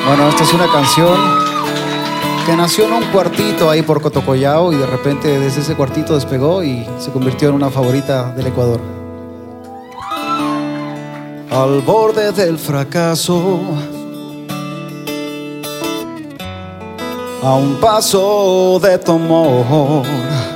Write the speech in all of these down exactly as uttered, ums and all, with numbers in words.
Bueno, esta es una canción que nació en un cuartito ahí por Cotocollao y de repente desde ese cuartito despegó y se convirtió en una favorita del Ecuador. Al borde del fracaso, a un paso de tu amor,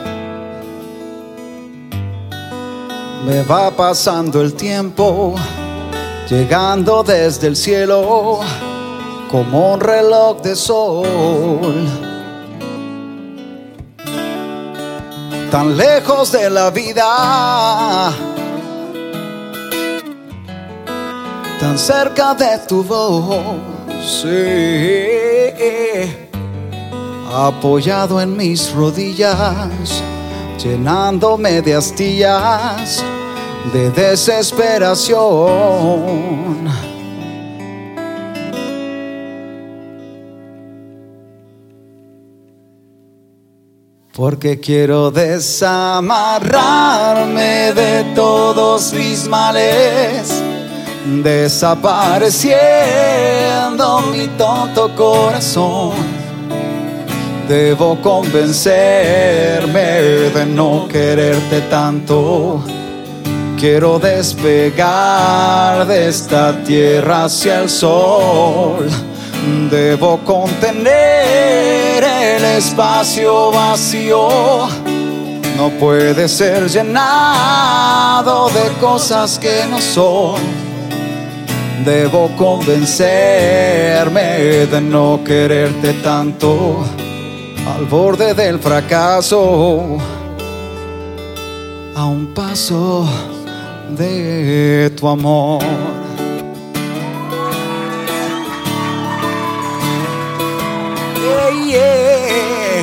me va pasando el tiempo, llegando desde el cielo como un reloj de sol, tan lejos de la vida, tan cerca de tu voz, sí, apoyado en mis rodillas, llenándome de astillas de desesperación. Porque quiero desamarrarme de todos mis males, desapareciendo mi tonto corazón. Debo convencerme de no quererte tanto. Quiero despegar de esta tierra hacia el sol. Debo contener el espacio vacío. No puede ser llenado de cosas que no son. Debo convencerme de no quererte tanto. Al borde del fracaso, a un paso de tu amor. Yeah, yeah.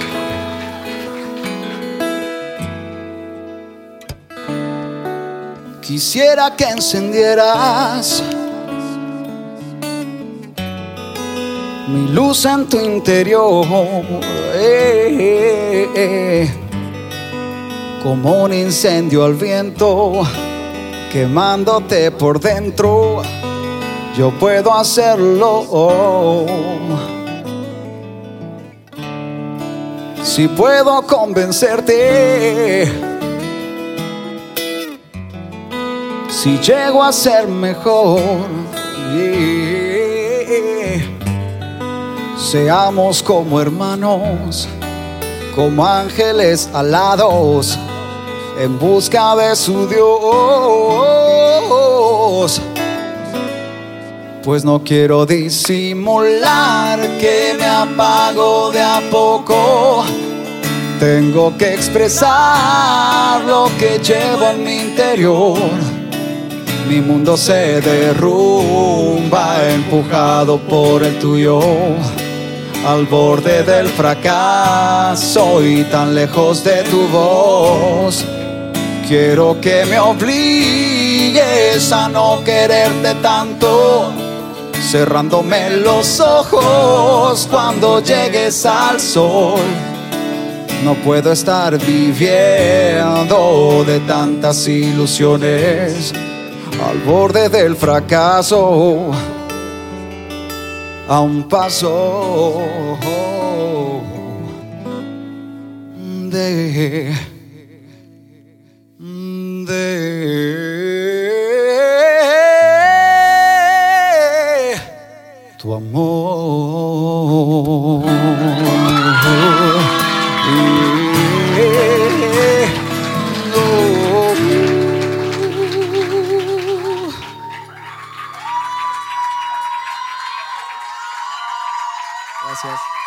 Quisiera que encendieras mi luz en tu interior, eh, eh, eh, como un incendio al viento, quemándote por dentro. Yo puedo hacerlo. Si puedo convencerte, si llego a ser mejor, yeah. Seamos como hermanos, como ángeles alados, en busca de su Dios. Pues no quiero disimular que me apago de a poco. Tengo que expresar lo que llevo en mi interior. Mi mundo se derrumba, empujado por el tuyo. Al borde del fracaso y tan lejos de tu voz. Quiero que me obligues a no quererte tanto, cerrándome los ojos cuando llegues al sol. No puedo estar viviendo de tantas ilusiones. Al borde del fracaso, a un paso de, de tu amor. Gracias.